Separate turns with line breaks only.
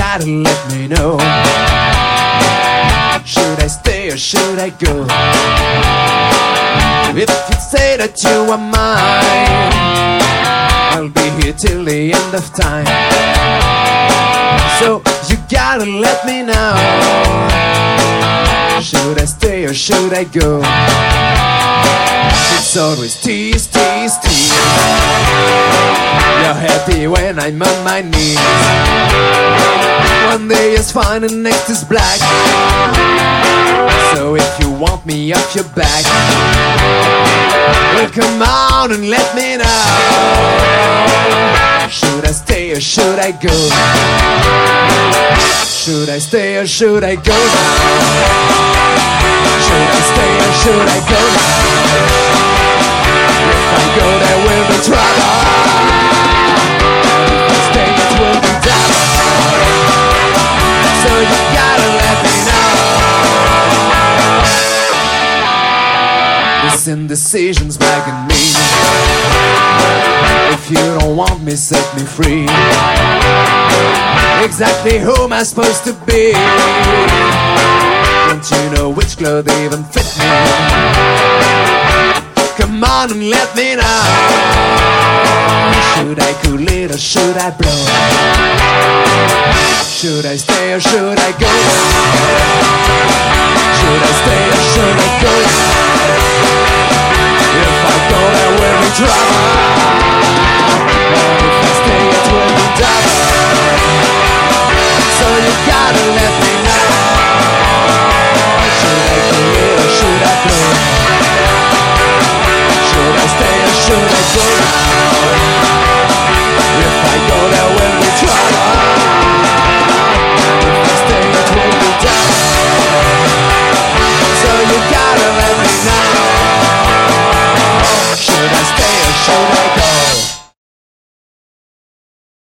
gotta let me know. Should I stay or should I go? If you say that you are mine, I'll be here till the end of time. So you gotta let me know. Should I stay or should I go? It's always tease, tease, tease. You're happy when I'm on my knees. One day is fine and next is black. So if you want me off your back, well come on and let me know. Should I stay or should I go? Should I stay or should I go now? Should I stay or should I go now? If I go there will be trouble. If I stay it will be double. So you gotta let me know. This indecision's bugging me. If you don't want me, set me free. Exactly who am I supposed to be? Don't you know which clothes even fit me? Come on and let me know. Should I cool it or should I blow? Should I stay or should I go? Should I stay or should I go? If I go there will be trouble. If I stay it will be double.